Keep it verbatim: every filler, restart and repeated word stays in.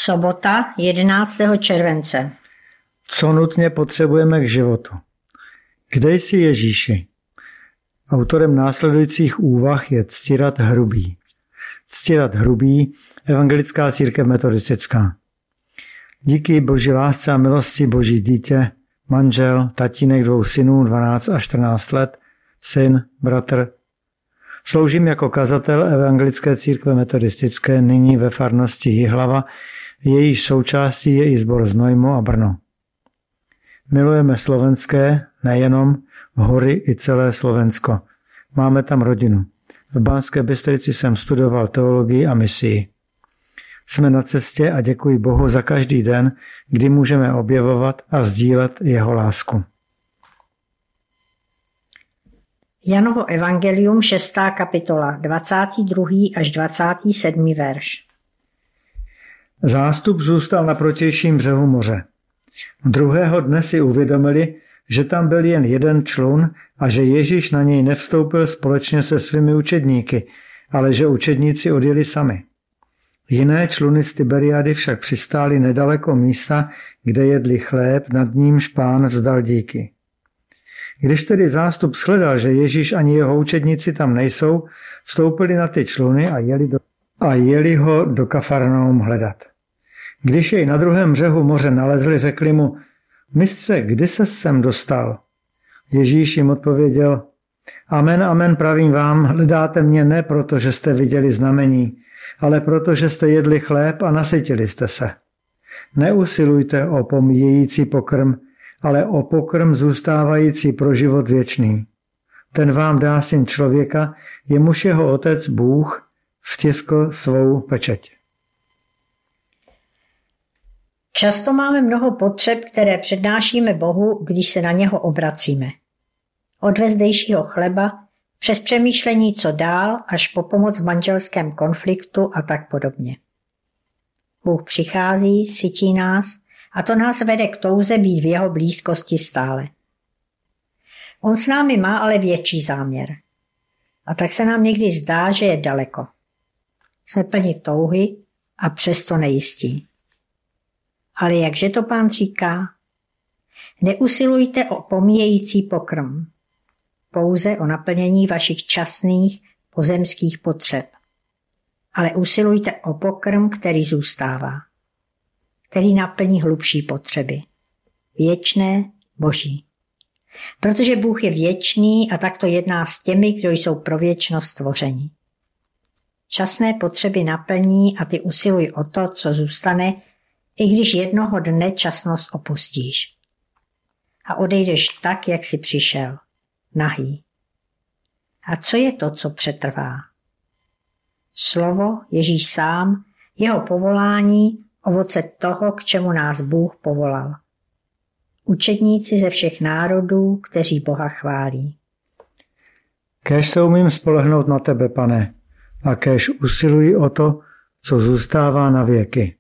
Sobota, jedenáctého července. Co nutně potřebujeme k životu? Kde jsi, Ježíši? Autorem následujících úvah je Ctirad Hrubý. Ctirad Hrubý, Evangelická církev metodistická. Díky Boží lásce a milosti Boží dítě, manžel, tatínek dvou synů, dvanáct a čtrnáct let, syn, bratr. Sloužím jako kazatel Evangelické církve metodistické nyní ve farnosti Jihlava, jejíž součástí je i sbor Znojmo a Brno. Milujeme slovenské, nejenom hory i celé Slovensko. Máme tam rodinu. V Banské Bystrici jsem studoval teologii a misii. Jsme na cestě a děkuji Bohu za každý den, kdy můžeme objevovat a sdílet jeho lásku. Janovo evangelium, šestá kapitola, dvacátý druhý až dvacátý sedmý verš. Zástup zůstal na protějším břehu moře. Druhého dne si uvědomili, že tam byl jen jeden člun a že Ježíš na něj nevstoupil společně se svými učedníky, ale že učedníci odjeli sami. Jiné čluny z Tiberiady však přistály nedaleko místa, kde jedli chléb, nad nímž Pán vzdal díky. Když tedy zástup shledal, že Ježíš ani jeho učedníci tam nejsou, vstoupili na ty čluny a jeli, do, a jeli ho do Kafarnaum hledat. Když jej na druhém břehu moře nalezli, řekli mu: Mistře, kdy ses sem dostal? Ježíš jim odpověděl: Amen, amen, pravím vám, hledáte mě ne proto, že jste viděli znamení, ale proto, že jste jedli chléb a nasytili jste se. Neusilujte o pomíjející pokrm, ale o pokrm zůstávající pro život věčný. Ten vám dá Syn člověka, jemuž jeho otec Bůh vtiskl svou pečeť. Často máme mnoho potřeb, které přednášíme Bohu, když se na něho obracíme. Od vezdejšího chleba, přes přemýšlení, co dál, až po pomoc v manželském konfliktu a tak podobně. Bůh přichází, sytí nás a to nás vede k touze být v jeho blízkosti stále. On s námi má ale větší záměr. A tak se nám někdy zdá, že je daleko. Jsme plni touhy a přesto nejistí. Ale jakže to Pán říká? Neusilujte o pomíjející pokrm, pouze o naplnění vašich časných pozemských potřeb. Ale usilujte o pokrm, který zůstává, který naplní hlubší potřeby. Věčné, boží. Protože Bůh je věčný a tak to jedná s těmi, kdo jsou pro věčnost stvoření. Časné potřeby naplní a ty usiluj o to, co zůstane, i když jednoho dne časnost opustíš. A odejdeš tak, jak jsi přišel, nahý. A co je to, co přetrvá? Slovo, Ježíš sám, jeho povolání, ovoce toho, k čemu nás Bůh povolal. Učedníci ze všech národů, kteří Boha chválí. Kéž se umím spolehnout na tebe, Pane, a kéž usiluji o to, co zůstává na věky.